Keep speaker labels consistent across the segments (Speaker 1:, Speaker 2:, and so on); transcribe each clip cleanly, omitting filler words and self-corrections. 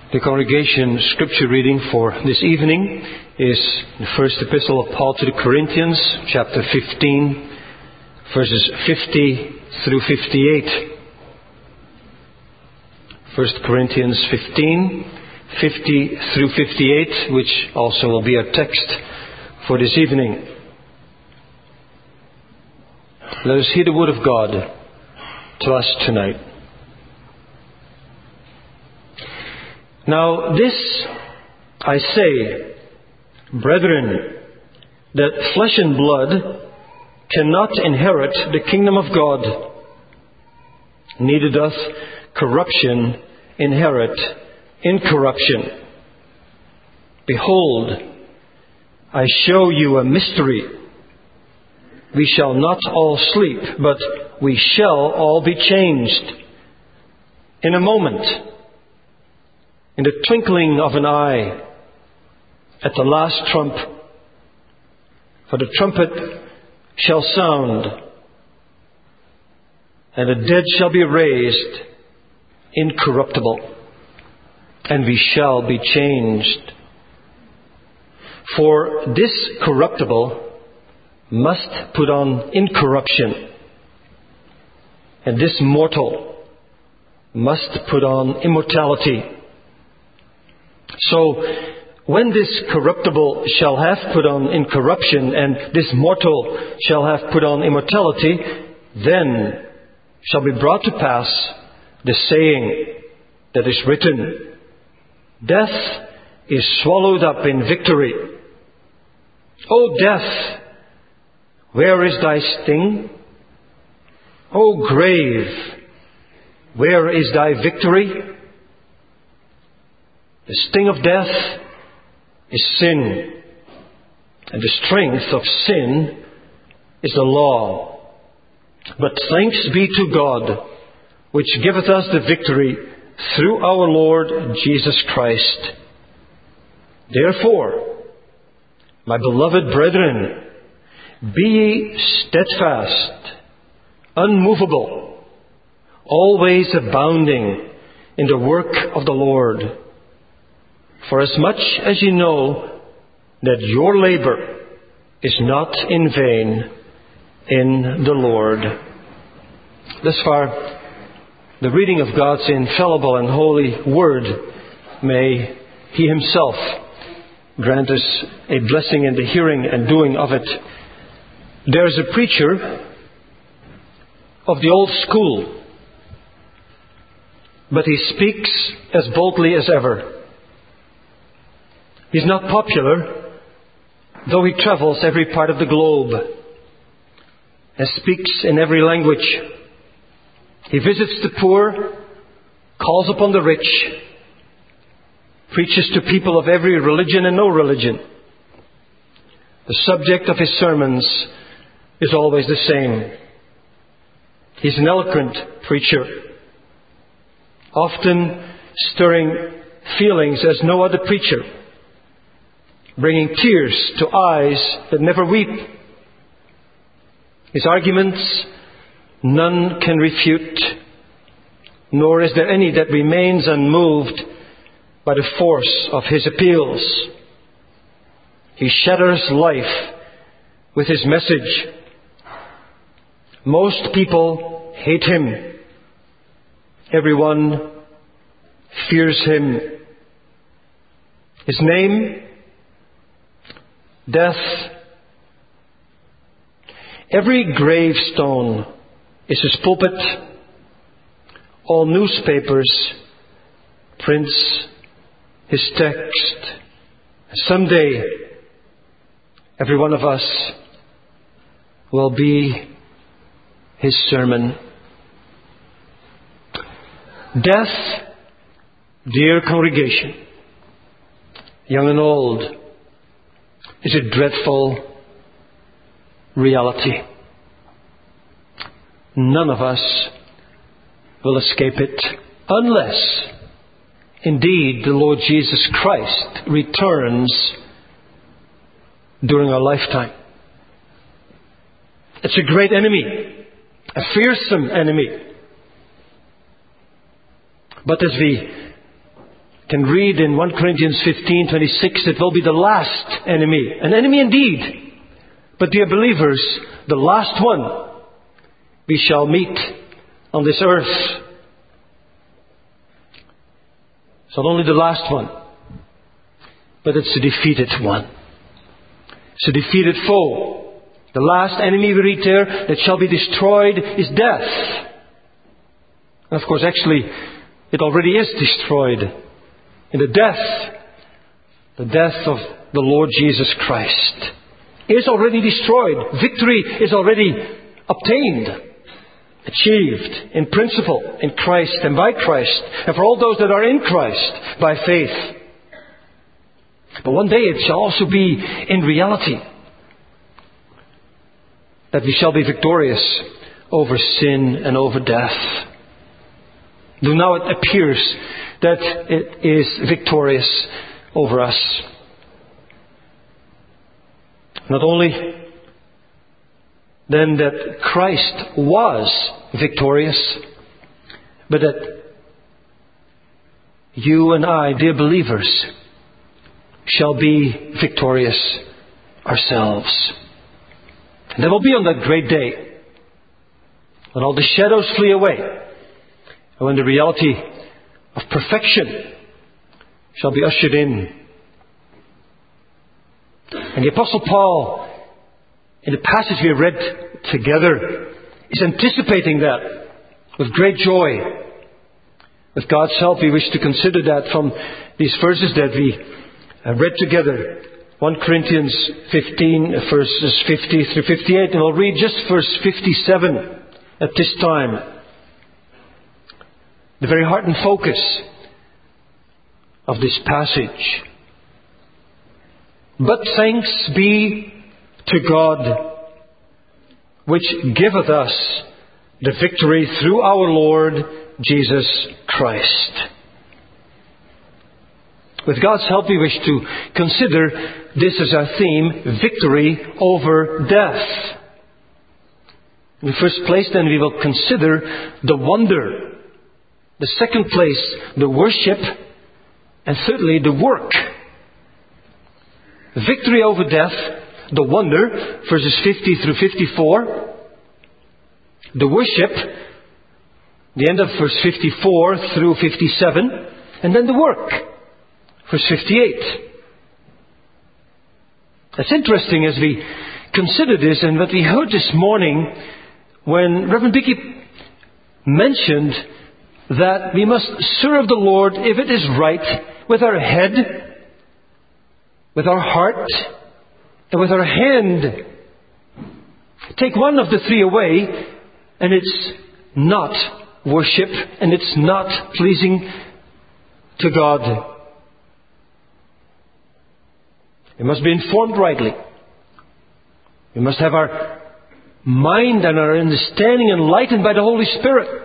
Speaker 1: The congregation scripture reading for this evening is the first epistle of Paul to the Corinthians, chapter 15, verses 50 through 58. 1 Corinthians 15, 50 through 58, which also will be our text for this evening. Let us hear the word of God to us tonight. Now this I say, brethren, that flesh and blood cannot inherit the kingdom of God, neither doth corruption inherit incorruption. Behold, I show you a mystery. We shall not all sleep, but we shall all be changed. In a moment, in the twinkling of an eye, at the last trump. For the trumpet shall sound, and the dead shall be raised incorruptible, and we shall be changed. For this corruptible must put on incorruption, and this mortal must put on immortality. So, when this corruptible shall have put on incorruption, and this mortal shall have put on immortality, then shall be brought to pass the saying that is written, Death is swallowed up in victory. O death, where is thy sting? O grave, where is thy victory? The sting of death is sin, and the strength of sin is the law. But thanks be to God, which giveth us the victory through our Lord Jesus Christ. Therefore, my beloved brethren, be ye steadfast, unmovable, always abounding in the work of the Lord. For as much as you know that your labor is not in vain in the Lord. Thus far, the reading of God's infallible and holy word. May He Himself grant us a blessing in the hearing and doing of it. There is a preacher of the old school, but he speaks as boldly as ever. He's not popular, though he travels every part of the globe and speaks in every language. He visits the poor, calls upon the rich, preaches to people of every religion and no religion. The subject of his sermons is always the same. He's an eloquent preacher, often stirring feelings as no other preacher, bringing tears to eyes that never weep. His arguments none can refute, nor is there any that remains unmoved by the force of his appeals. He shatters life with his message. Most people hate him. Everyone fears him. His name, death. Every gravestone is his pulpit. All newspapers prints his text. Someday, every one of us will be his sermon. Death, dear congregation, young and old, is a dreadful reality. None of us will escape it unless, indeed, the Lord Jesus Christ returns during our lifetime. It's a great enemy, a fearsome enemy. But as we can read in 1 Corinthians 15:26, it will be the last enemy. An enemy indeed. But dear believers, the last one we shall meet on this earth. It's not only the last one, but it's a defeated one. It's a defeated foe. The last enemy we read there that shall be destroyed is death. And of course, actually, it already is destroyed. In the death of the Lord Jesus Christ is already destroyed. Victory is already obtained, achieved in principle in Christ and by Christ, and for all those that are in Christ by faith. But one day it shall also be in reality that we shall be victorious over sin and over death. Though now it appears that it is victorious over us. Not only then that Christ was victorious, but that you and I, dear believers, shall be victorious ourselves. And that will be on that great day, when all the shadows flee away, and when the reality of perfection shall be ushered in. And the Apostle Paul, in the passage we read together, is anticipating that with great joy. With God's help, we wish to consider that from these verses that we read together. 1 Corinthians 15, verses 50 through 58. And I'll read just verse 57 at this time. The very heart and focus of this passage. But thanks be to God, which giveth us the victory through our Lord Jesus Christ. With God's help, we wish to consider this as our theme, victory over death. In the first place, then, we will consider the wonder. The second place, the worship. And thirdly, the work. Victory over death, the wonder, verses 50 through 54. The worship, the end of verse 54 through 57. And then the work, verse 58. It's interesting as we consider this and what we heard this morning when Reverend Bicky mentioned that we must serve the Lord, if it is right, with our head, with our heart, and with our hand. Take one of the three away, and it's not worship, and it's not pleasing to God. We must be informed rightly. We must have our mind and our understanding enlightened by the Holy Spirit.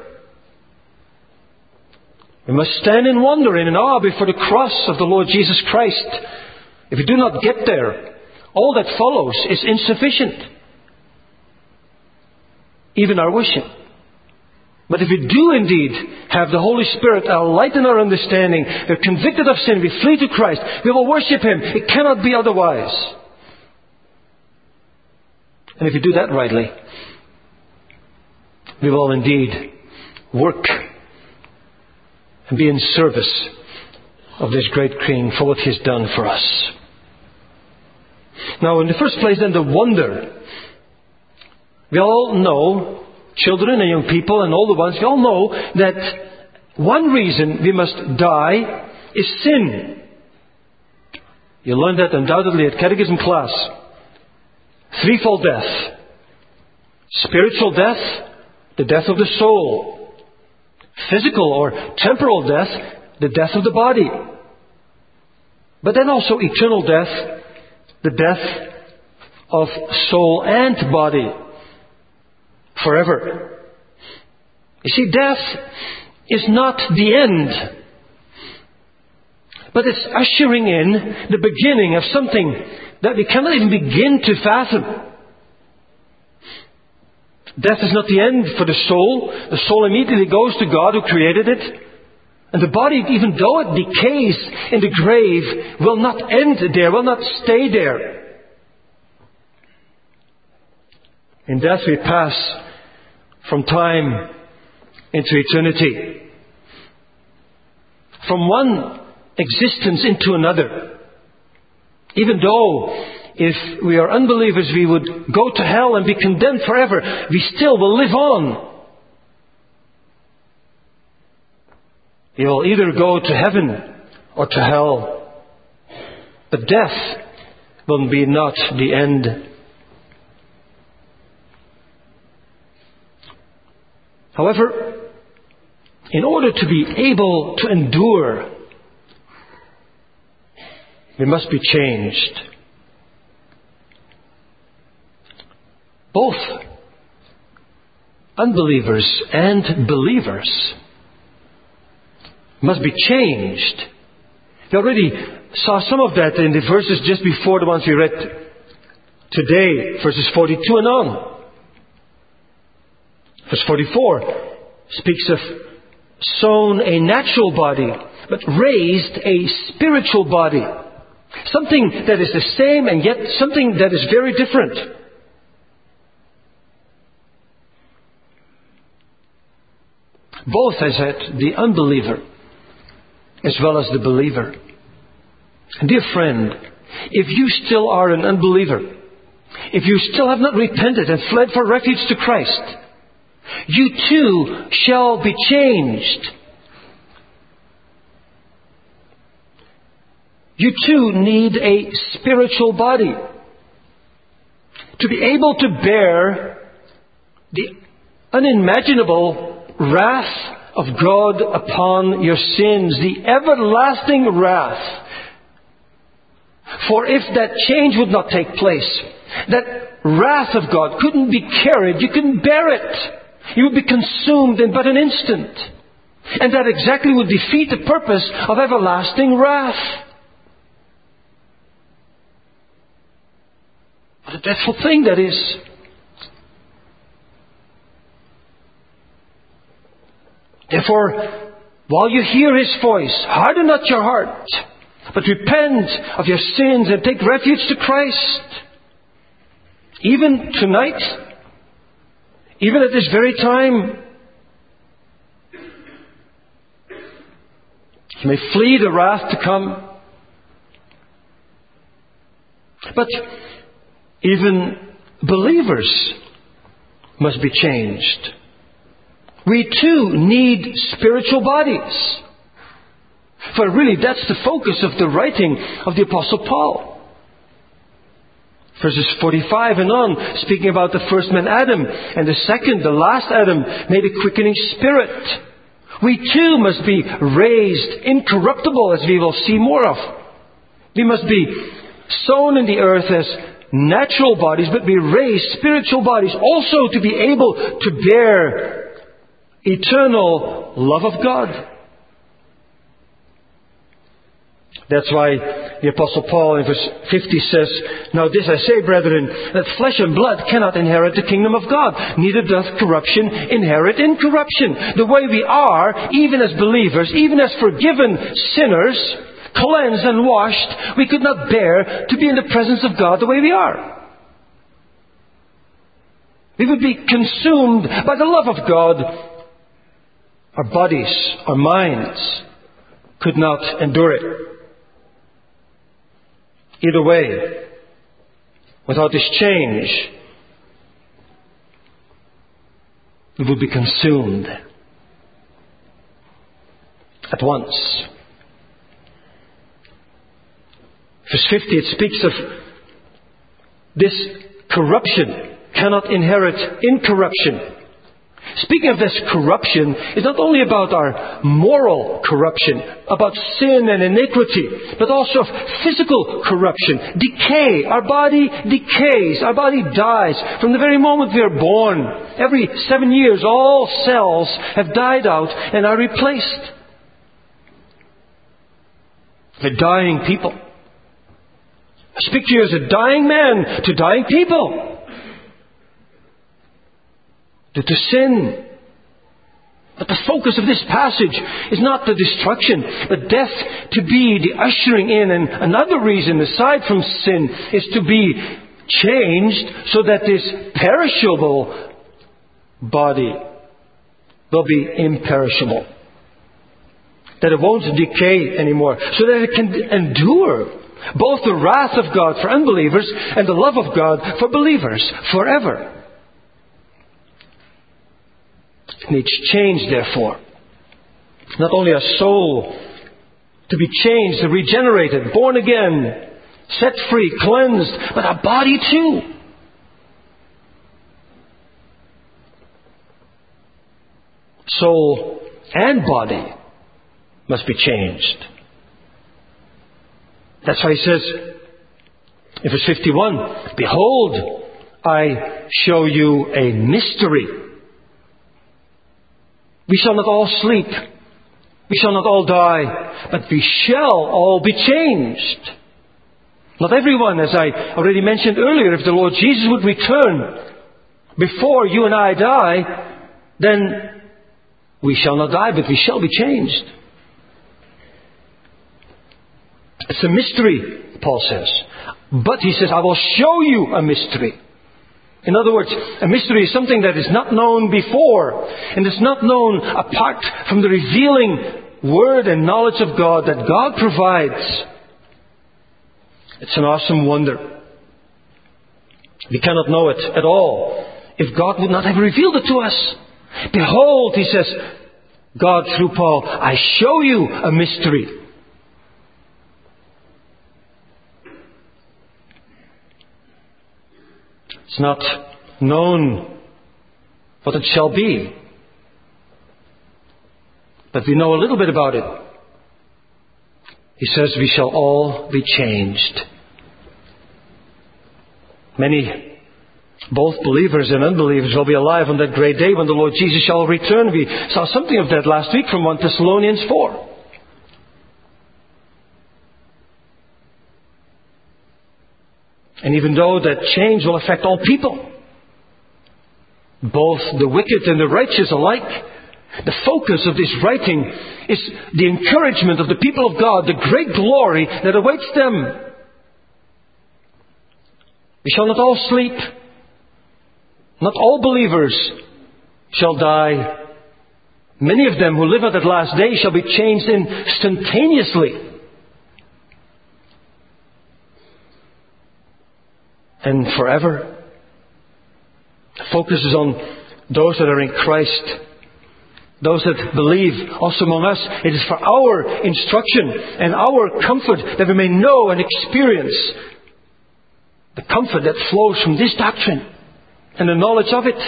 Speaker 1: We must stand in wonder and in awe before the cross of the Lord Jesus Christ. If we do not get there, all that follows is insufficient. Even our worship. But if we do indeed have the Holy Spirit enlighten our understanding, we're convicted of sin, we flee to Christ, we will worship Him. It cannot be otherwise. And if we do that rightly, we will indeed work and be in service of this great King for what He has done for us. Now, in the first place, then, the wonder. We all know, children and young people and older ones, we all know that one reason we must die is sin. You learned that undoubtedly at catechism class. Threefold death. Spiritual death, the death of the soul. Physical or temporal death, the death of the body. But then also eternal death, the death of soul and body. Forever. You see, death is not the end, but it's ushering in the beginning of something that we cannot even begin to fathom. Death is not the end for the soul. The soul immediately goes to God who created it. And the body, even though it decays in the grave, will not end there, will not stay there. In death we pass from time into eternity. From one existence into another. Even though if we are unbelievers we would go to hell and be condemned forever, we still will live on. We will either go to heaven or to hell. But death will be not the end. However, in order to be able to endure, we must be changed. Both unbelievers and believers must be changed. We already saw some of that in the verses just before the ones we read today, verses 42 and on. Verse 44 speaks of sown a natural body, but raised a spiritual body. Something that is the same and yet something that is very different. Both, I said, the unbeliever as well as the believer. And dear friend, if you still are an unbeliever, if you still have not repented and fled for refuge to Christ, you too shall be changed. You too need a spiritual body to be able to bear the unimaginable wrath of God upon your sins, the everlasting wrath. For if that change would not take place, that wrath of God couldn't be carried, you couldn't bear it. You would be consumed in but an instant. And that exactly would defeat the purpose of everlasting wrath. What a dreadful thing that is. Therefore, while you hear His voice, harden not your heart, but repent of your sins and take refuge to Christ. Even tonight, even at this very time, you may flee the wrath to come. But even believers must be changed. We too need spiritual bodies. For really, that's the focus of the writing of the Apostle Paul. Verses 45 and on, speaking about the first man Adam, and the second, the last Adam, made a quickening spirit. We too must be raised incorruptible, as we will see more of. We must be sown in the earth as natural bodies, but be raised spiritual bodies, also to be able to bear eternal love of God. That's why the Apostle Paul in verse 50 says, "Now this I say, brethren, that flesh and blood cannot inherit the kingdom of God, neither doth corruption inherit incorruption." The way we are, even as believers, even as forgiven sinners, cleansed and washed, we could not bear to be in the presence of God the way we are. We would be consumed by the love of God. Our bodies, our minds could not endure it. Either way, without this change, we would be consumed at once. Verse 50, it speaks of this corruption cannot inherit incorruption. Speaking of this corruption, it's not only about our moral corruption, about sin and iniquity, but also of physical corruption, decay. Our body decays, our body dies. From the very moment we are born, every 7 years, all cells have died out and are replaced. The dying people. I speak to you as a dying man to dying people. Due to sin. But the focus of this passage is not the destruction, but death to be the ushering in. And another reason, aside from sin, is to be changed so that this perishable body will be imperishable. That it won't decay anymore, so that it can endure both the wrath of God for unbelievers and the love of God for believers forever. It needs change, therefore. Not only a soul to be changed, regenerated, born again, set free, cleansed, but a body too. Soul and body must be changed. That's why he says in verse 51, "Behold, I show you a mystery. We shall not all sleep. We shall not all die, but we shall all be changed." Not everyone, as I already mentioned earlier, if the Lord Jesus would return before you and I die, then we shall not die, but we shall be changed. It's a mystery, Paul says. But he says, I will show you a mystery. In other words, a mystery is something that is not known before, and is not known apart from the revealing word and knowledge of God that God provides. It's an awesome wonder. We cannot know it at all if God would not have revealed it to us. Behold, he says, God through Paul, I show you a mystery. It's not known what it shall be, but we know a little bit about it. He says we shall all be changed. Many, both believers and unbelievers, will be alive on that great day when the Lord Jesus shall return. We saw something of that last week from 1 Thessalonians 4. And even though that change will affect all people, both the wicked and the righteous alike, the focus of this writing is the encouragement of the people of God, the great glory that awaits them. We shall not all sleep. Not all believers shall die. Many of them who live at that last day shall be changed instantaneously. And forever. The focus is on those that are in Christ. Those that believe also among us. It is for our instruction and our comfort that we may know and experience the comfort that flows from this doctrine and the knowledge of it.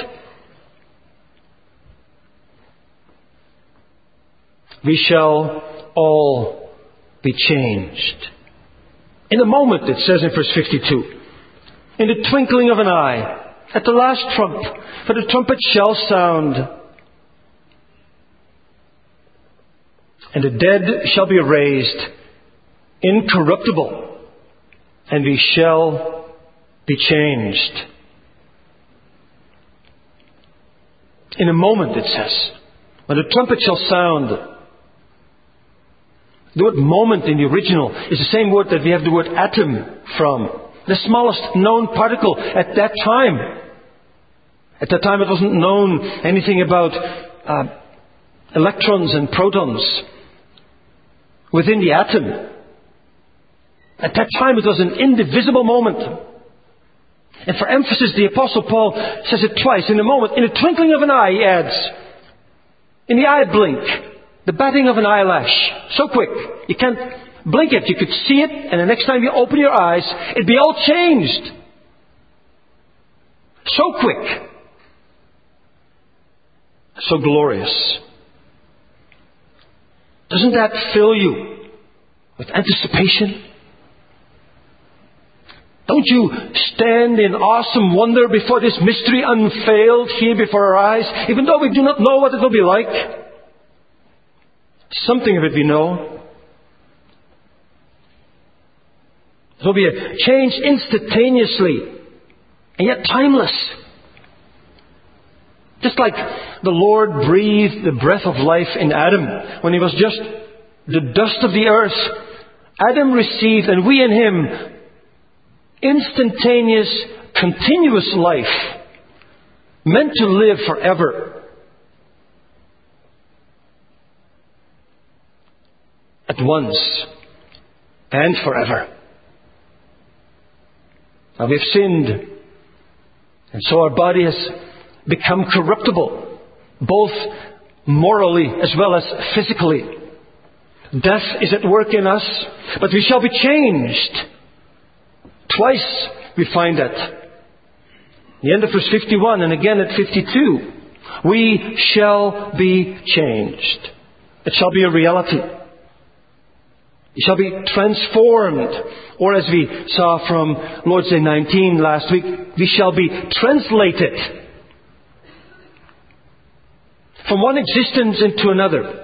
Speaker 1: We shall all be changed. In a moment, it says in verse 52, in the twinkling of an eye, at the last trump, for the trumpet shall sound, and the dead shall be raised incorruptible, and we shall be changed. In a moment, it says, when the trumpet shall sound. The word moment in the original is the same word that we have the word atom from. The smallest known particle at that time. At that time it wasn't known anything about electrons and protons within the atom. At that time it was an indivisible moment. And for emphasis, the Apostle Paul says it twice. In a moment, in a twinkling of an eye, he adds, in the eye blink, the batting of an eyelash. So quick. You can't blink it. You could see it, and the next time you open your eyes, it'd be all changed. So quick. So glorious. Doesn't that fill you with anticipation? Don't you stand in awesome wonder before this mystery unveiled here before our eyes, even though we do not know what it will be like? Something of it we know. There will be a change instantaneously, and yet timeless. Just like the Lord breathed the breath of life in Adam when he was just the dust of the earth. Adam received, and we in him, instantaneous, continuous life, meant to live forever. At once and forever. Now we've sinned, and so our body has become corruptible, both morally as well as physically. Death is at work in us, but we shall be changed. Twice we find that. The end of verse 51 and again at 52. We shall be changed. It shall be a reality. We shall be transformed. Or as we saw from Lord's Day 19 last week, we shall be translated from one existence into another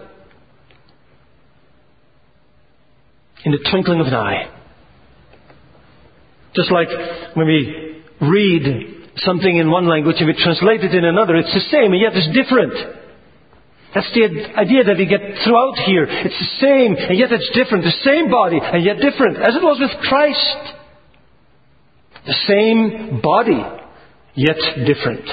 Speaker 1: in the twinkling of an eye. Just like when we read something in one language and we translate it in another, it's the same and yet it's different. That's the idea that we get throughout here. It's the same and yet it's different. The same body and yet different. As it was with Christ. The same body, yet different.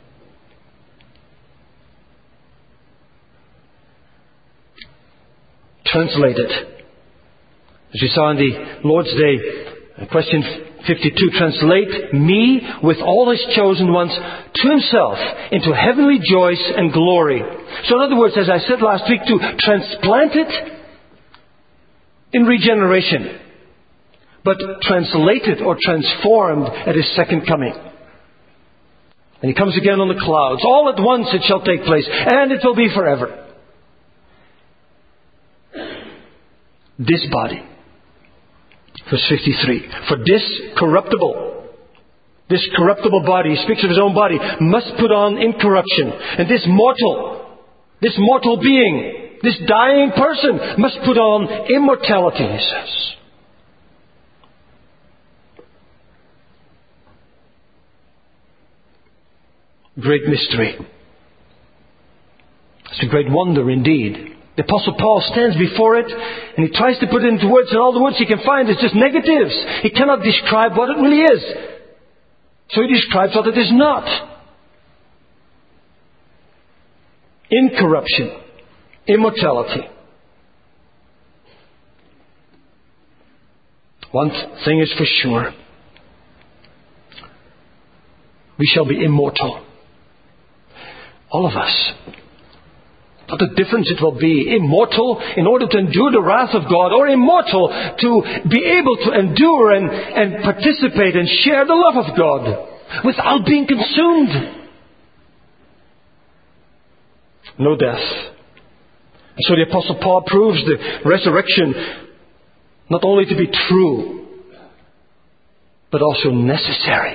Speaker 1: Translated. As we saw in the Lord's Day, question 52, translate me with all His chosen ones to Himself into heavenly joys and glory. So in other words, as I said last week, to transplant it in regeneration, but translated or transformed at His second coming. And He comes again on the clouds. All at once it shall take place, and it will be forever. This body. Verse 53. For this corruptible body, he speaks of his own body, must put on incorruption. And this mortal being, this dying person must put on immortality, he says. Great mystery. It's a great wonder indeed. The Apostle Paul stands before it and he tries to put it into words, and all the words he can find is just negatives. He cannot describe what it really is. So he describes what it is not. Incorruption. Immortality. One thing is for sure. We shall be immortal. All of us. What a difference it will be. Immortal in order to endure the wrath of God, or immortal to be able to endure and participate and share the love of God without being consumed. No death. And so the Apostle Paul proves the resurrection not only to be true, but also necessary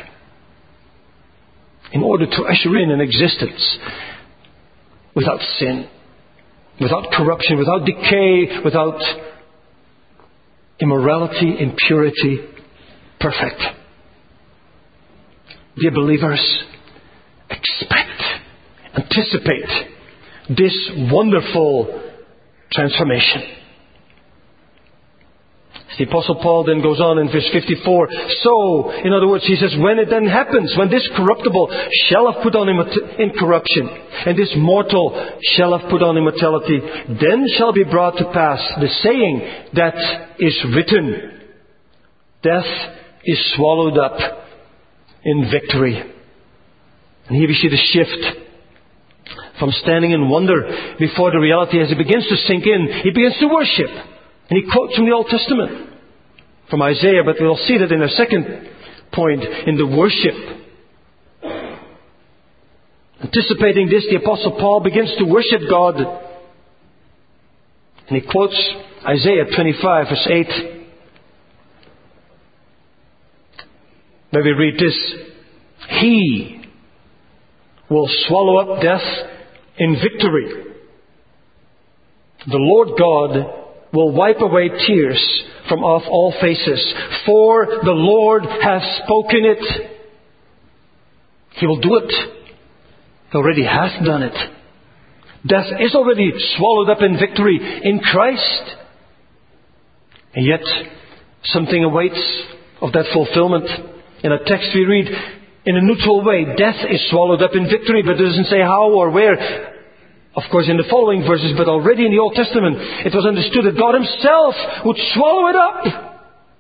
Speaker 1: in order to usher in an existence without sin, without corruption, without decay, without immorality, impurity, perfect. Dear believers, expect, anticipate this wonderful transformation. The Apostle Paul then goes on in verse 54. So, in other words, he says, when it then happens, when this corruptible shall have put on incorruption, and this mortal shall have put on immortality, then shall be brought to pass the saying that is written, death is swallowed up in victory. And here we see the shift from standing in wonder before the reality as it begins to sink in. He begins to worship. And he quotes from the Old Testament, from Isaiah, but we'll see that in a second point, in the worship. Anticipating this, the Apostle Paul begins to worship God. And he quotes Isaiah 25, verse 8. Where we read this, He will swallow up death in victory. The Lord God will wipe away tears from off all faces. For the Lord hath spoken it. He will do it. He already hath done it. Death is already swallowed up in victory in Christ. And yet, something awaits of that fulfillment. In a text we read, in a neutral way, death is swallowed up in victory, but it doesn't say how or where. Of course, in the following verses, but already in the Old Testament, it was understood that God Himself would swallow it up.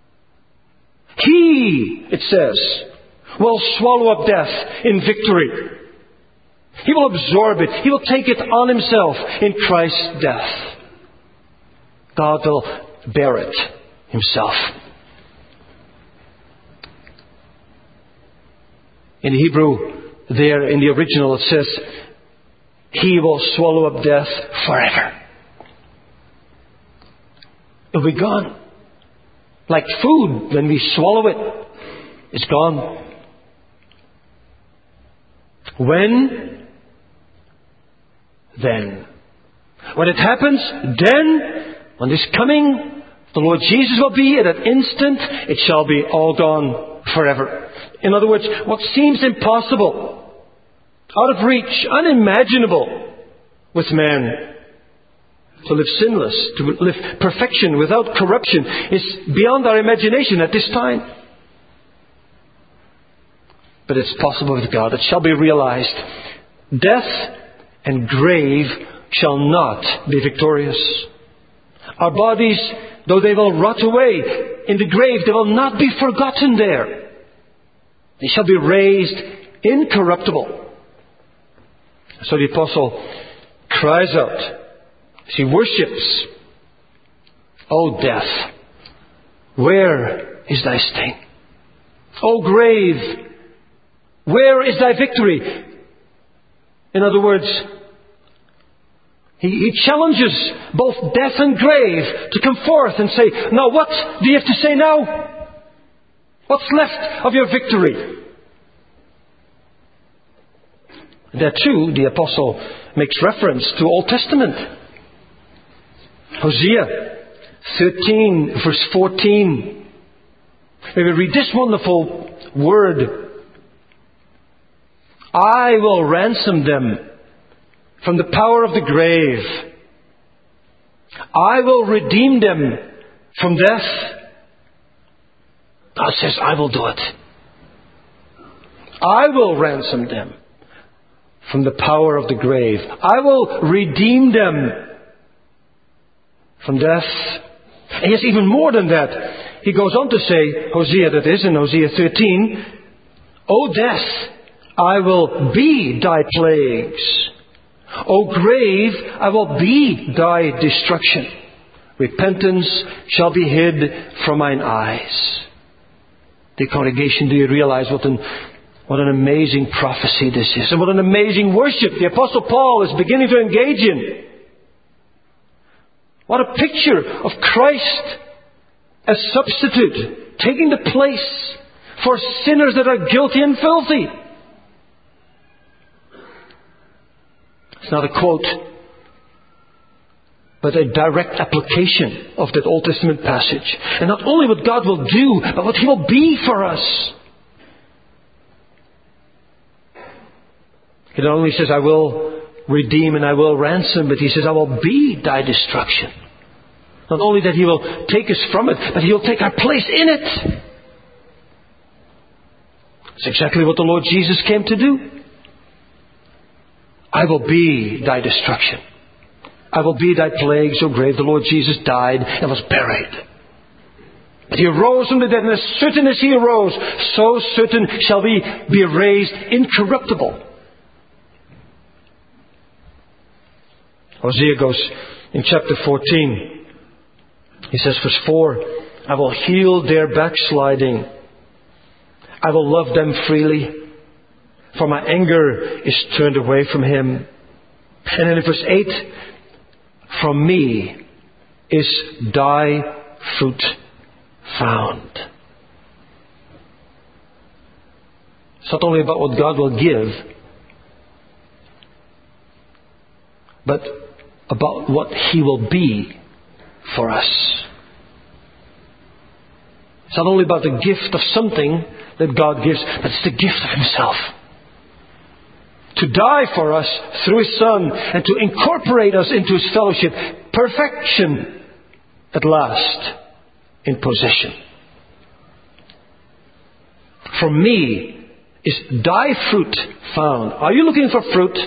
Speaker 1: He, it says, will swallow up death in victory. He will absorb it. He will take it on Himself in Christ's death. God will bear it Himself. In Hebrew, there in the original, it says, He will swallow up death forever. It will be gone. Like food, when we swallow it, it's gone. When? Then. When it happens, then, when this coming, the Lord Jesus will be at that instant, it shall be all gone forever. In other words, what seems impossible, out of reach, unimaginable with man, to live sinless, to live perfection without corruption, is beyond our imagination at this time. But it's possible with God. It shall be realized. Death and grave shall not be victorious. Our bodies, though they will rot away in the grave, they will not be forgotten there. They shall be raised incorruptible. So the apostle cries out, as he worships, O death, where is thy sting? O grave, where is thy victory? In other words, he challenges both death and grave to come forth and say, now what do you have to say now? What's left of your victory? There too, the apostle makes reference to Old Testament. Hosea 13 verse 14. We will read this wonderful word. I will ransom them from the power of the grave. I will redeem them from death. God says, I will do it. I will ransom them from the power of the grave. I will redeem them from death. And yes, even more than that. He goes on to say, Hosea that is, in Hosea 13, O death, I will be thy plagues. O grave, I will be thy destruction. Repentance shall be hid from mine eyes. Dear congregation, do you realize what an amazing prophecy this is, and what an amazing worship the Apostle Paul is beginning to engage in. What a picture of Christ as substitute, taking the place for sinners that are guilty and filthy. It's not a quote, but a direct application of that Old Testament passage. And not only what God will do, but what He will be for us. He not only says, I will redeem and I will ransom, but He says, I will be thy destruction. Not only that He will take us from it, but He will take our place in it. It's exactly what the Lord Jesus came to do. I will be thy destruction. I will be thy plagues, O grave. The Lord Jesus died and was buried. But He arose from the dead, and as certain as He arose, so certain shall we be raised incorruptible. Hosea goes in chapter 14. He says, verse 4, I will heal their backsliding. I will love them freely, for my anger is turned away from him. And then in verse 8, from me is thy fruit found. It's not only about what God will give, but about what He will be for us. It's not only about the gift of something that God gives, but it's the gift of Himself. to die for us through His Son and to incorporate us into His fellowship. Perfection at last in possession. For me is thy fruit found. Are you looking for fruit?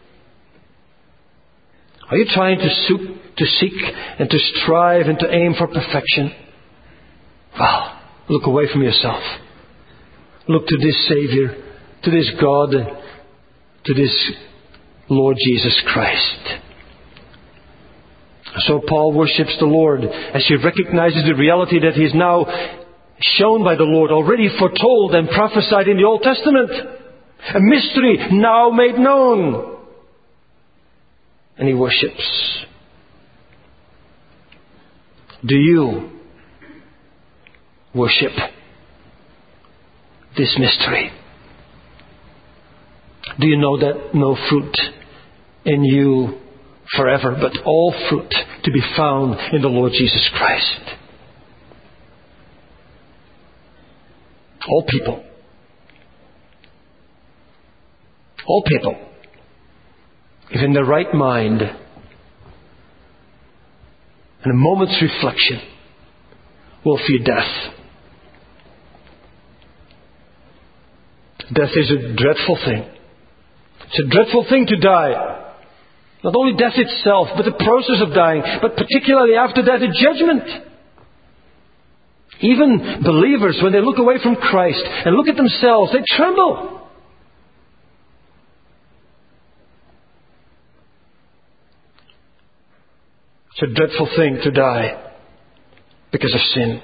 Speaker 1: Are you trying to seek and to strive and to aim for perfection? Well, look away from yourself. Look to this Savior, to this God, to this Lord Jesus Christ. So Paul worships the Lord as he recognizes the reality that he is now shown by the Lord, already foretold and prophesied in the Old Testament. A mystery now made known. And he worships. Do you worship this mystery? Do you know that no fruit in you forever, but all fruit to be found in the Lord Jesus Christ? All people. All people, if in their right mind and a moment's reflection, will fear death. Death is a dreadful thing. It's a dreadful thing to die. Not only death itself, but the process of dying, but particularly after that, a judgment. Even believers, when they look away from Christ and look at themselves, they tremble. It's a dreadful thing to die because of sin.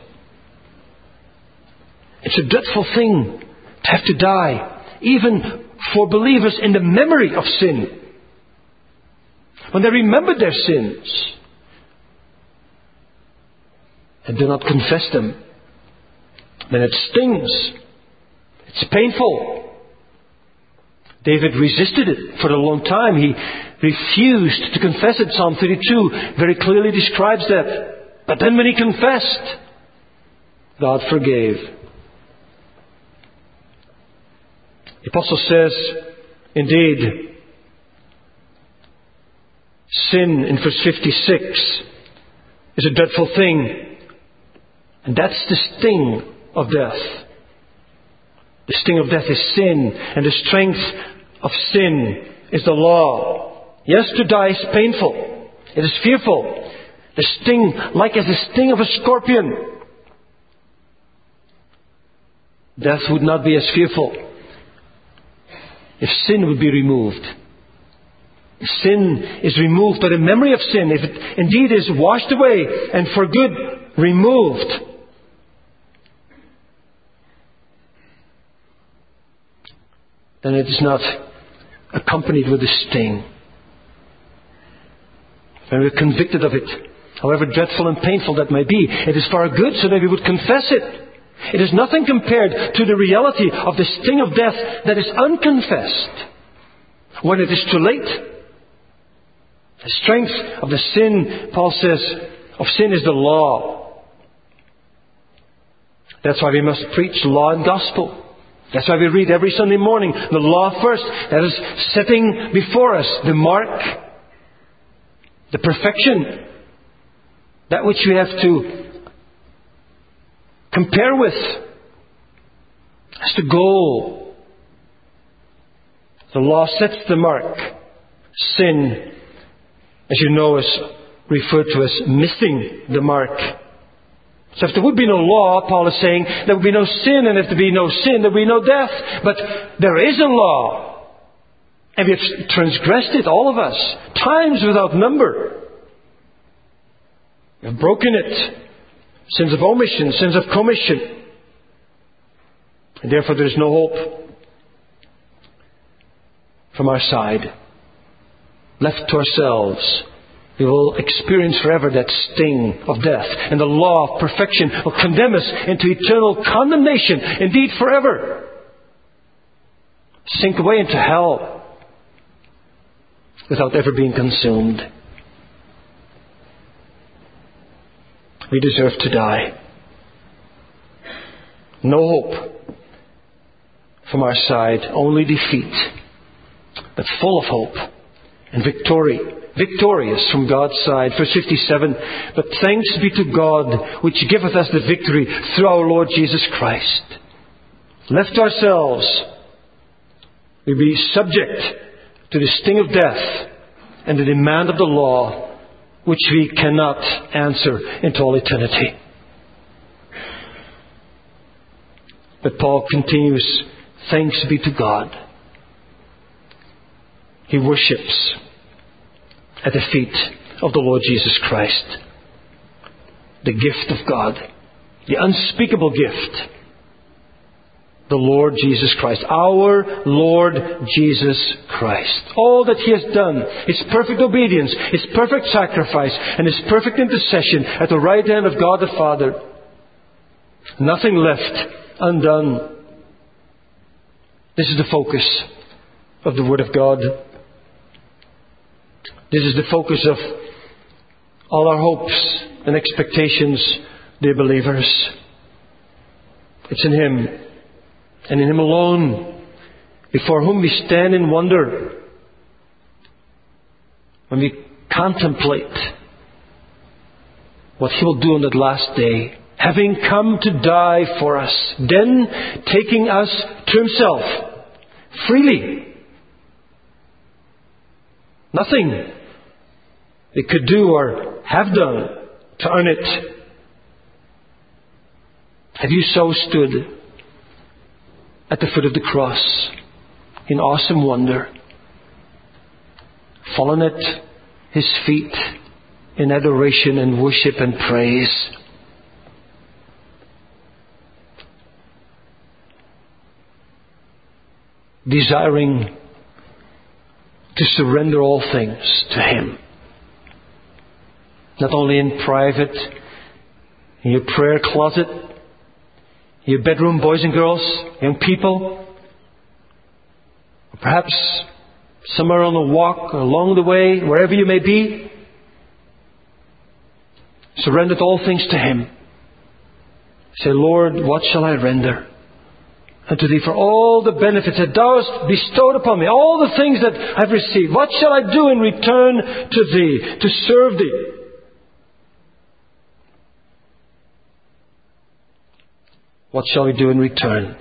Speaker 1: It's a dreadful thing to have to die, even for believers in the memory of sin. When they remember their sins and do not confess them, then it stings. It's painful. David resisted it for a long time. He refused to confess it. Psalm 32 very clearly describes that. But then when he confessed, God forgave. The apostle says, indeed, sin in verse 56 is a dreadful thing. And that's the sting of death. The sting of death is sin, and the strength of sin is the law. Yes, to die is painful. It is fearful. The sting, like as the sting of a scorpion. Death would not be as fearful if sin would be removed. If sin is removed by the memory of sin, if it indeed is washed away and for good removed, then it is not accompanied with a sting. When we're convicted of it, however dreadful and painful that may be, it is for our good so that we would confess it. It is nothing compared to the reality of the sting of death that is unconfessed. When it is too late, the strength of the sin, Paul says, of sin is the law. That's why we must preach law and gospel. That's why we read every Sunday morning the law first. That is setting before us the mark, the perfection, that which we have to compare with. That's the goal. The law sets the mark. Sin, as you know, is referred to as missing the mark. So if there would be no law, Paul is saying, there would be no sin, and if there be no sin, there would be no death. But there is a law. And we have transgressed it, all of us, times without number. We have broken it. Sins of omission, sins of commission. And therefore there is no hope from our side. Left to ourselves, we will experience forever that sting of death. And the law of perfection will condemn us into eternal condemnation, indeed forever. Sink away into hell without ever being consumed. We deserve to die. No hope from our side, only defeat. but full of hope and victorious from God's side. Verse 57, but thanks be to God, which giveth us the victory through our Lord Jesus Christ. Left to ourselves, we be subject to the sting of death and the demand of the law, which we cannot answer into all eternity. But Paul continues, thanks be to God. He worships at the feet of the Lord Jesus Christ. The gift of God, the unspeakable gift, the Lord Jesus Christ, our Lord Jesus Christ. All that He has done, His perfect obedience, His perfect sacrifice, and His perfect intercession at the right hand of God the Father. Nothing left undone. This is the focus of the Word of God. This is the focus of all our hopes and expectations, dear believers. It's in Him, and in Him alone, before whom we stand in wonder when we contemplate what He will do on that last day, having come to die for us, then taking us to Himself freely. Nothing they could do or have done to earn it. Have you so stood at the foot of the cross in awesome wonder, fallen at His feet in adoration and worship and praise? Desiring to surrender all things to Him. Not only in private, in your prayer closet, in your bedroom, boys and girls, young people, or perhaps somewhere on the walk or along the way, wherever you may be. Surrender all things to Him. Say, Lord, what shall I render unto Thee for all the benefits that Thou hast bestowed upon me, all the things that I've received? What shall I do in return to Thee, to serve Thee? What shall we do in return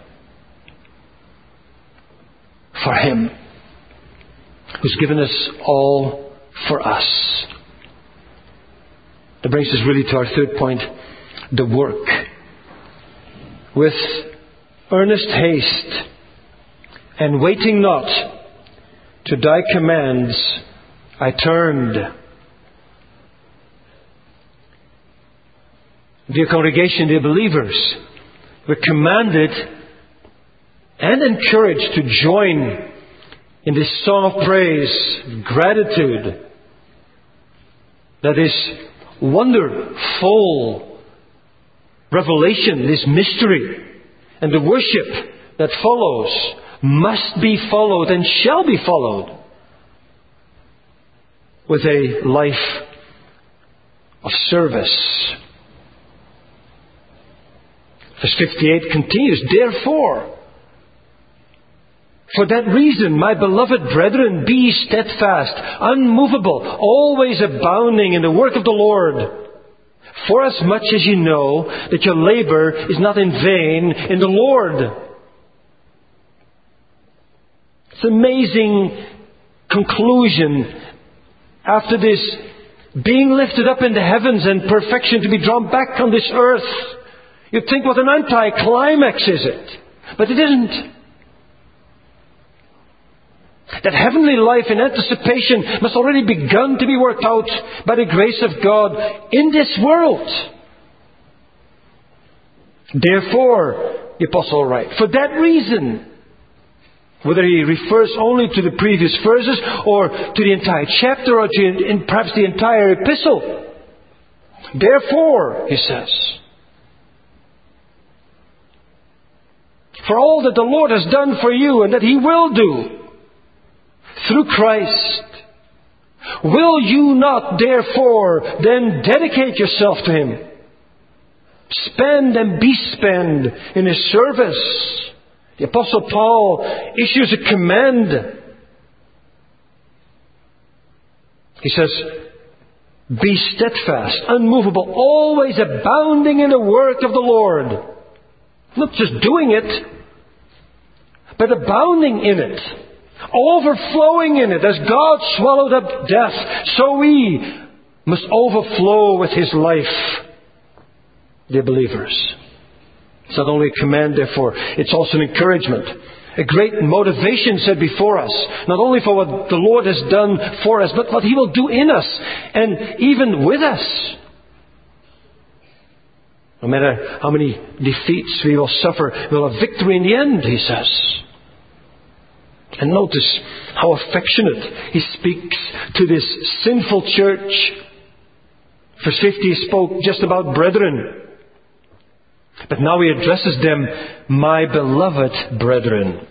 Speaker 1: for Him who's given us all for us? That brings us really to our third point, the work. With earnest haste and waiting not to Thy commands, I turned. Dear congregation, dear believers, we're commanded and encouraged to join in this song of praise, gratitude, that is wonderful revelation, this mystery, and the worship that follows must be followed and shall be followed with a life of service. Verse 58 continues, therefore, for that reason, my beloved brethren, be ye steadfast, unmovable, always abounding in the work of the Lord. For as much as you know that your labor is not in vain in the Lord. It's an amazing conclusion after this being lifted up in the heavens and perfection to be drawn back on this earth. You'd think, what an anticlimax is it? But it isn't. That heavenly life in anticipation must already begun to be worked out by the grace of God in this world. Therefore, the Apostle writes, for that reason, whether he refers only to the previous verses or to the entire chapter or to perhaps the entire epistle. Therefore, he says, for all that the Lord has done for you and that He will do through Christ, will you not therefore then dedicate yourself to Him? Spend and be spent in His service. The Apostle Paul issues a command He says, be steadfast, unmovable, always abounding in the work of the Lord. Not just doing it, but abounding in it, overflowing in it. As God swallowed up death, so we must overflow with His life, dear believers. It's not only a command, therefore, it's also an encouragement. A great motivation set before us, not only for what the Lord has done for us, but what He will do in us and even with us. No matter how many defeats we will suffer, we'll have victory in the end, He says. And notice how affectionate He speaks to this sinful church. Verse 50, He spoke just about brethren. But now He addresses them, my beloved brethren.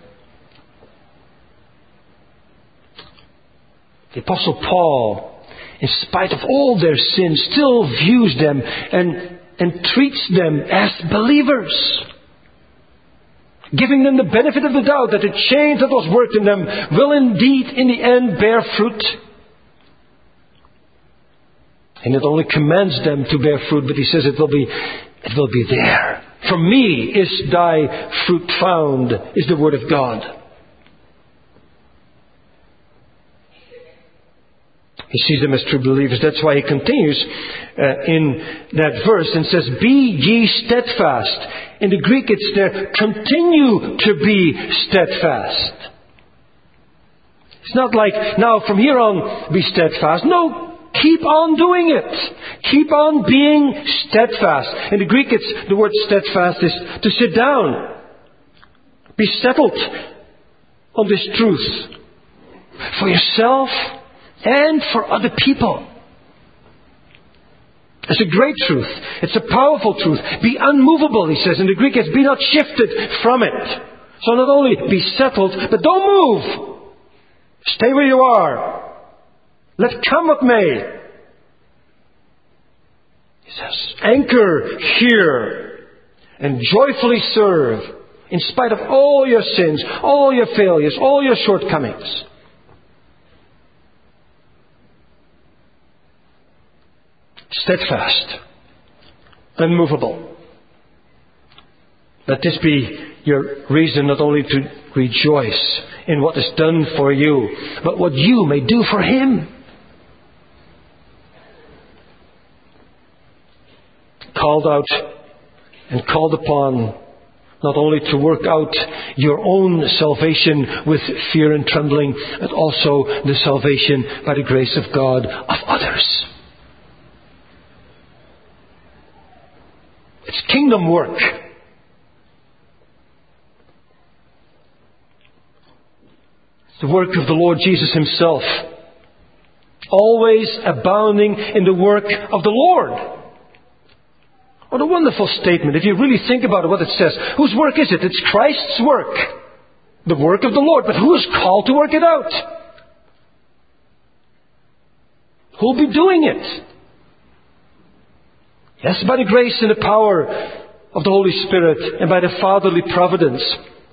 Speaker 1: The Apostle Paul, in spite of all their sins, still views them and treats them as believers, giving them the benefit of the doubt that the change that was worked in them will indeed in the end bear fruit. And it only commands them to bear fruit, but He says it will be there. From me is thy fruit found, is the word of God. He sees them as true believers. That's why He continues in that verse and says, be ye steadfast. In the Greek it's there, continue to be steadfast. It's not like, now from here on be steadfast. No. Keep on doing it. Keep on being steadfast. In the Greek, the word steadfast is to sit down. Be settled on this truth. For yourself and for other people. It's a great truth. It's a powerful truth. Be unmovable, he says. In the Greek, it's be not shifted from it. So not only be settled, but don't move. Stay where you are. Let come what may. He says, anchor here and joyfully serve in spite of all your sins, all your failures, all your shortcomings. Steadfast, unmovable. Let this be your reason not only to rejoice in what is done for you, but what you may do for Him. Called out and called upon not only to work out your own salvation with fear and trembling, but also the salvation by the grace of God of others. It's kingdom work. It's the work of the Lord Jesus Himself. Always abounding in the work of the Lord. What a wonderful statement. If you really think about it, what it says. Whose work is it? It's Christ's work. The work of the Lord. But who is called to work it out? Who will be doing it? Yes, by the grace and the power of the Holy Spirit and by the fatherly providence.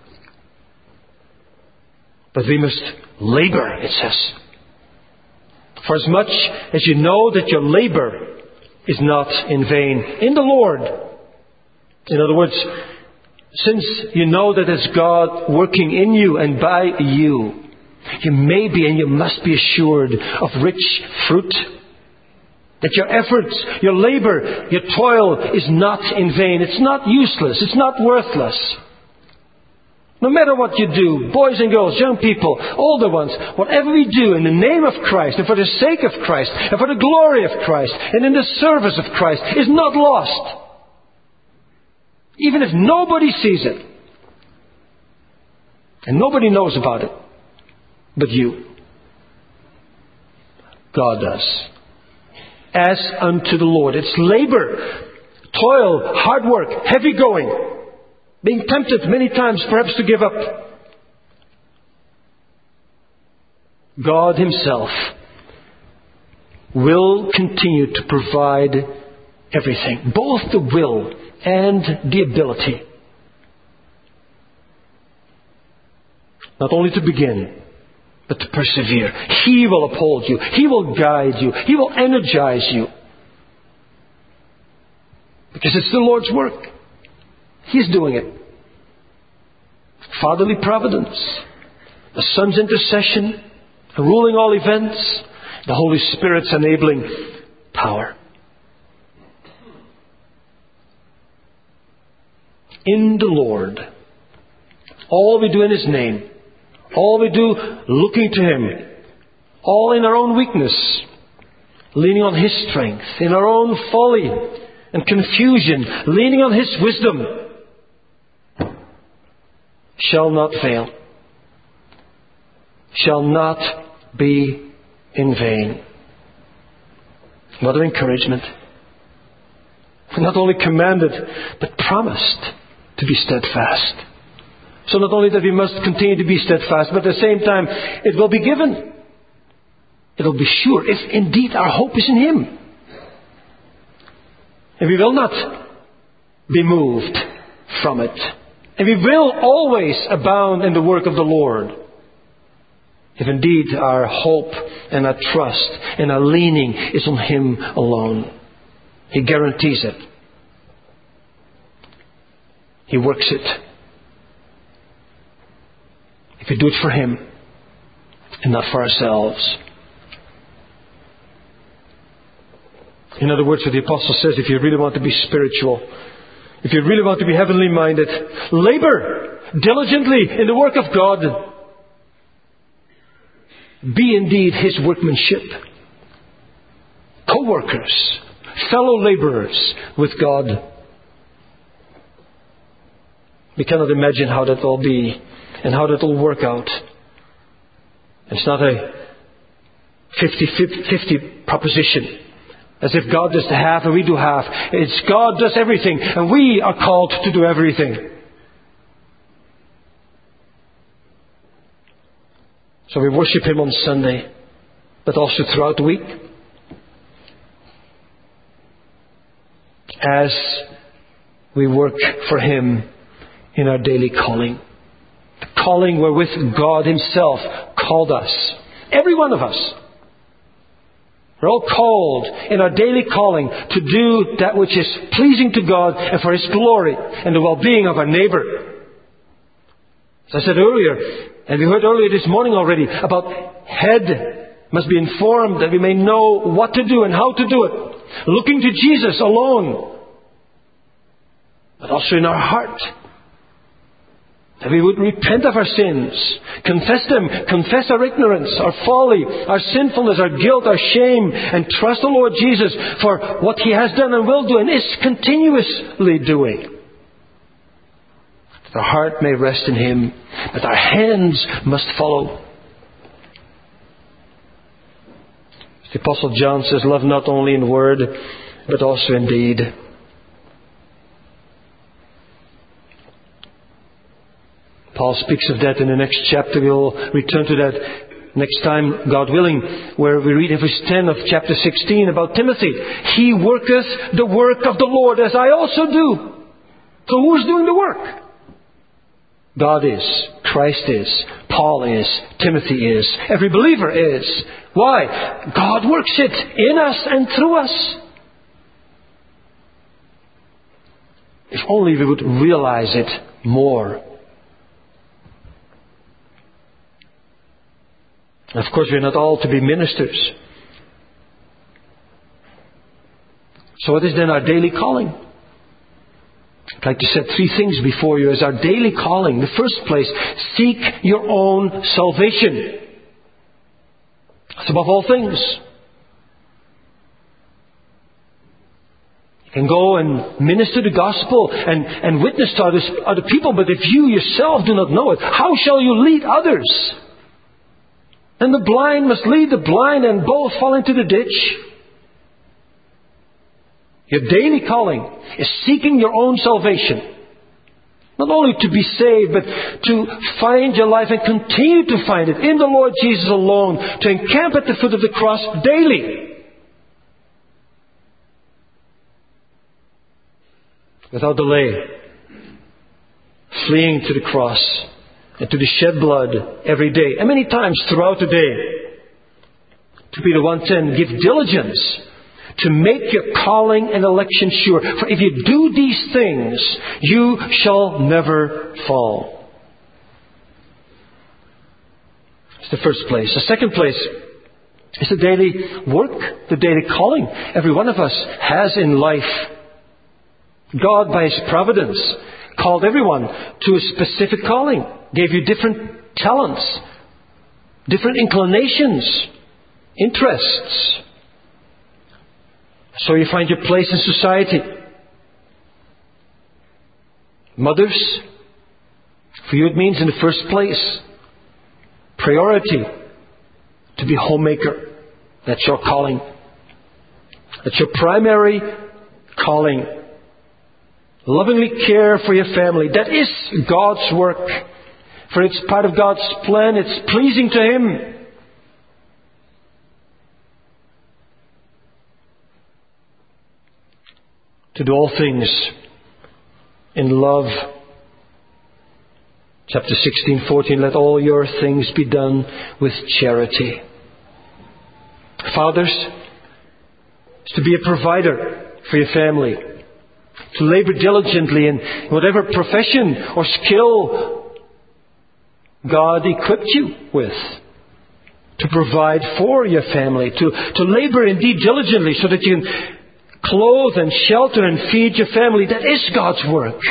Speaker 1: But we must labor, it says. For as much as you know that your labor is not in vain in the Lord. In other words, since you know that it's God working in you and by you, you may be and you must be assured of rich fruit. That your efforts, your labor, your toil is not in vain. It's not useless. It's not worthless. No matter what you do, boys and girls, young people, older ones, whatever we do in the name of Christ and for the sake of Christ and for the glory of Christ and in the service of Christ is not lost. Even if nobody sees it. And nobody knows about it but you. God does. As unto the Lord. It's labor, toil, hard work, heavy going. Being tempted many times perhaps to give up. God Himself will continue to provide everything. Both the will and the ability. Not only to begin, but to persevere. He will uphold you. He will guide you. He will energize you. Because it's the Lord's work. He's doing it. Fatherly providence, the Son's intercession, ruling all events, the Holy Spirit's enabling power. In the Lord, all we do in His name, all we do looking to Him, all in our own weakness, leaning on His strength, in our own folly and confusion, leaning on His wisdom, shall not fail, shall not be in vain. What an encouragement. Not only commanded, but promised to be steadfast. So not only that we must continue to be steadfast, but at the same time, it will be given. It will be sure, if indeed our hope is in Him. And we will not be moved from it. And we will always abound in the work of the Lord. If indeed our hope and our trust and our leaning is on Him alone. He guarantees it. He works it. If we do it for Him and not for ourselves. In other words, what the Apostle says, if you really want to be spiritual, if you really want to be heavenly minded, labor diligently in the work of God. Be indeed His workmanship. Co-workers, fellow laborers with God. We cannot imagine how that will be and how that will work out. It's not a 50-50 proposition. As if God does half and we do half. It's God does everything and we are called to do everything. So we worship Him on Sunday, but also throughout the week. As we work for Him in our daily calling. The calling wherewith God Himself called us. Every one of us. We're all called in our daily calling to do that which is pleasing to God and for His glory and the well-being of our neighbor. As I said earlier, and we heard earlier this morning already, about head must be informed that we may know what to do and how to do it. Looking to Jesus alone. But also in our heart. That we would repent of our sins, confess them, confess our ignorance, our folly, our sinfulness, our guilt, our shame, and trust the Lord Jesus for what He has done and will do and is continuously doing. That our heart may rest in Him, that our hands must follow. The Apostle John says, love not only in word, but also in deed. Paul speaks of that in the next chapter. We'll return to that next time, God willing, where we read in verse 10 of chapter 16 about Timothy. He worketh the work of the Lord as I also do. So who's doing the work? God is. Christ is. Paul is. Timothy is. Every believer is. Why? God works it in us and through us. If only we would realize it more. Of course, we're not all to be ministers. So what is then our daily calling? I'd like to set three things before you as our daily calling. In the first place, seek your own salvation. That's above all things. You can go and minister the gospel and witness to other people, but if you yourself do not know it, how shall you lead others? And the blind must lead the blind and both fall into the ditch. Your daily calling is seeking your own salvation. Not only to be saved, but to find your life and continue to find it in the Lord Jesus alone. To encamp at the foot of the cross daily. Without delay. Fleeing to the cross. and to be shed blood every day, and many times throughout the day. 2 Peter 1:10, give diligence to make your calling and election sure. For if you do these things, you shall never fall. It's the first place. The second place is the daily work, the daily calling every one of us has in life. God, by His providence, called everyone to a specific calling, gave you different talents, different inclinations, interests. So you find your place in society. Mothers, for you it means in the first place, priority to be homemaker. That's your calling. That's your primary calling. Lovingly care for your family. That is God's work. For it's part of God's plan. It's pleasing to Him. To do all things in love. Chapter 16:14, let all your things be done with charity. Fathers, is to be a provider for your family. To labor diligently in whatever profession or skill God equipped you with. To provide for your family. To labor indeed diligently so that you can clothe and shelter and feed your family. That is God's work.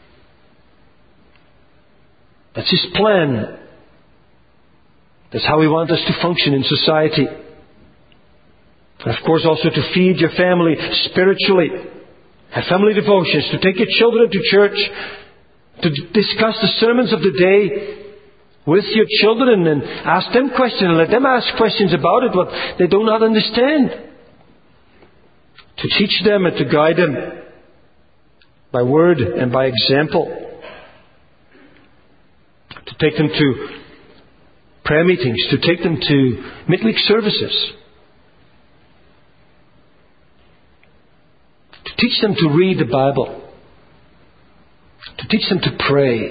Speaker 1: That's His plan. That's how He wants us to function in society. And of course also to feed your family spiritually. Have family devotions. To take your children to church. To discuss the sermons of the day with your children and ask them questions and let them ask questions about it, what they do not understand. To teach them and to guide them by word and by example. To take them to prayer meetings, to take them to midweek services. To teach them to read the Bible. To teach them to pray.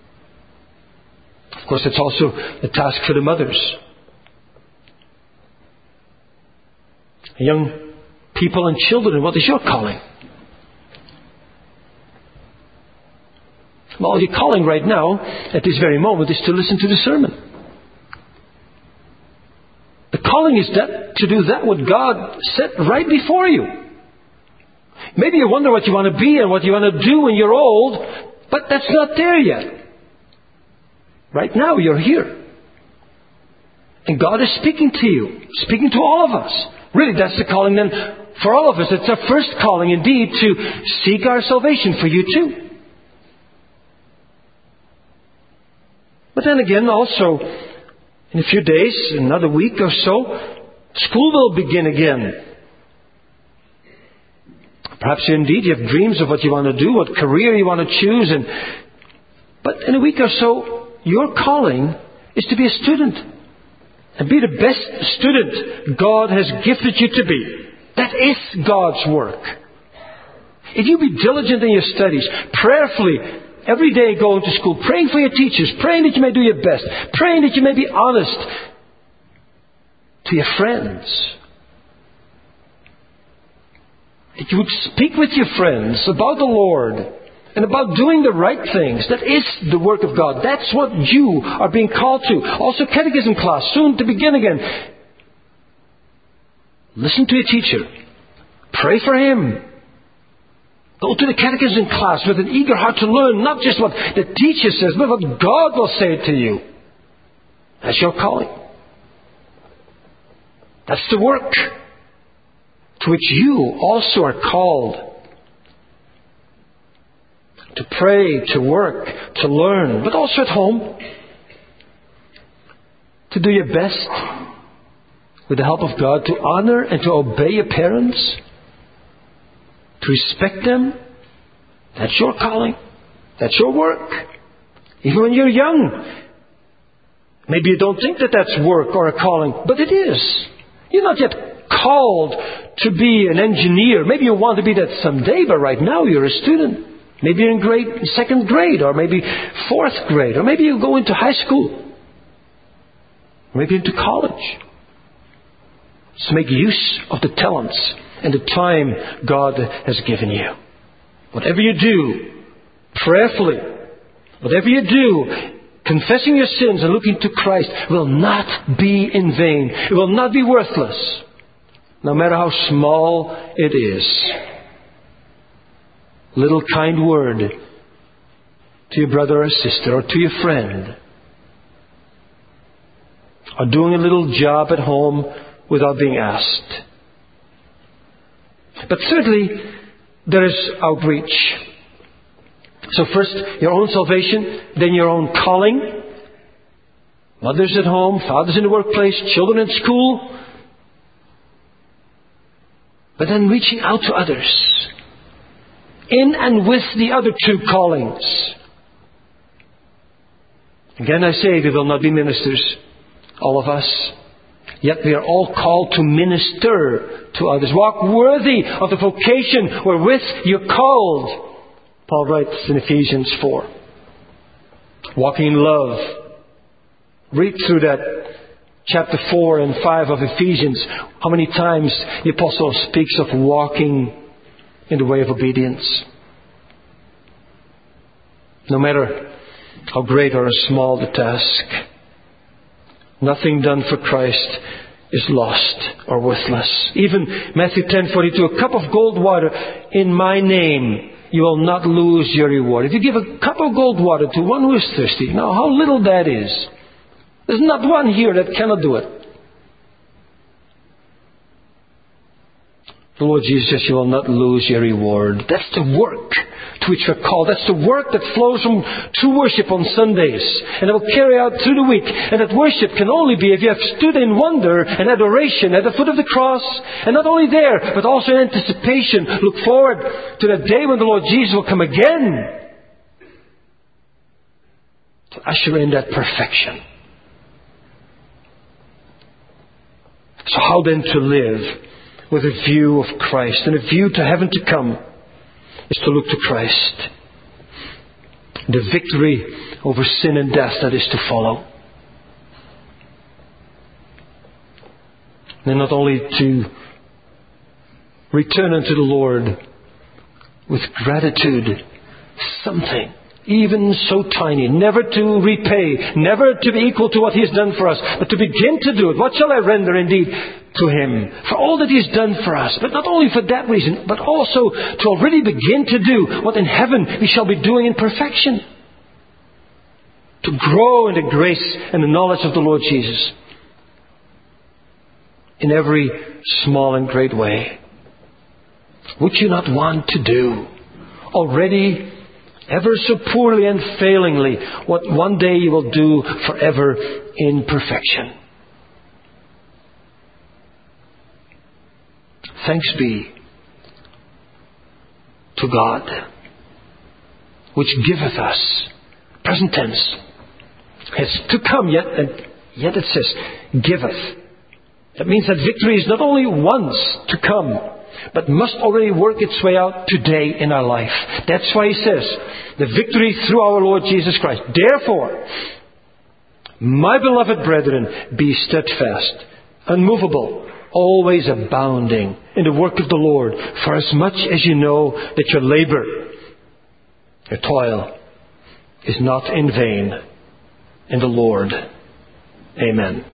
Speaker 1: Of course, it's also a task for the mothers. Young people and children, what is your calling? Well, your calling right now, at this very moment, is to listen to the sermon. The calling is that to do that what God set right before you. Maybe you wonder what you want to be and what you want to do when you're old, but that's not there yet. Right now, you're here. And God is speaking to you, speaking to all of us. Really, that's the calling then for all of us. It's our first calling indeed to seek our salvation for you too. But then again, also, in a few days, another week or so, school will begin again. Perhaps indeed you have dreams of what you want to do, what career you want to choose. But in a week or so, your calling is to be a student. And be the best student God has gifted you to be. That is God's work. If you be diligent in your studies, prayerfully, every day going to school, praying for your teachers, praying that you may do your best, praying that you may be honest to your friends. That you would speak with your friends about the Lord and about doing the right things. That is the work of God. That's what you are being called to. Also catechism class, soon to begin again. Listen to your teacher. Pray for him. Go to the catechism class with an eager heart to learn not just what the teacher says, but what God will say to you. That's your calling. That's the work to which you also are called. To pray, to work, to learn, but also at home. To do your best with the help of God, to honor and to obey your parents. To respect them. That's your calling. That's your work. Even when you're young. Maybe you don't think that that's work or a calling, but it is. You're not yet called to be an engineer. Maybe you want to be that someday, but right now you're a student. Maybe you're in second grade, or maybe fourth grade, or maybe you go into high school, or maybe into college. So make use of the talents and the time God has given you. Whatever you do, prayerfully, whatever you do, confessing your sins and looking to Christ, will not be in vain. It will not be worthless, no matter how small it is. Little kind word to your brother or sister, or to your friend, or doing a little job at home without being asked. But thirdly, there is outreach. So first, your own salvation, then your own calling. Mothers at home, fathers in the workplace, children in school. But then reaching out to others, in and with the other two callings. Again, I say, we will not be ministers, all of us. Yet we are all called to minister to others. Walk worthy of the vocation wherewith you're called. Paul writes in Ephesians 4. Walking in love. Read through that chapter 4 and 5 of Ephesians. How many times the apostle speaks of walking in the way of obedience. No matter how great or small the task, nothing done for Christ is lost or worthless. Even Matthew 10:42, a cup of gold water in my name, you will not lose your reward. If you give a cup of gold water to one who is thirsty, now how little that is. There's not one here that cannot do it. The Lord Jesus says you will not lose your reward. That's the work to which we're called. That's the work that flows from true worship on Sundays. And it will carry out through the week. And that worship can only be if you have stood in wonder and adoration at the foot of the cross. And not only there, but also in anticipation. Look forward to that day when the Lord Jesus will come again to usher in that perfection. So how then to live with a view of Christ and a view to heaven to come is to look to Christ. The victory over sin and death that is to follow. And not only to return unto the Lord with gratitude, something, even so tiny, never to repay, never to be equal to what He has done for us, but to begin to do it. What shall I render indeed to Him for all that He has done for us? But not only for that reason, but also to already begin to do what in heaven we shall be doing in perfection. To grow in the grace and the knowledge of the Lord Jesus in every small and great way. Would you not want to do already, ever so poorly and failingly, what one day you will do forever in perfection? Thanks be to God, which giveth us, present tense, has to come, yet it says, giveth. That means that victory is not only once to come, but must already work its way out today in our life. That's why he says, the victory through our Lord Jesus Christ. Therefore, my beloved brethren, be steadfast, unmovable, always abounding in the work of the Lord, for as much as you know that your labor, your toil, is not in vain in the Lord. Amen.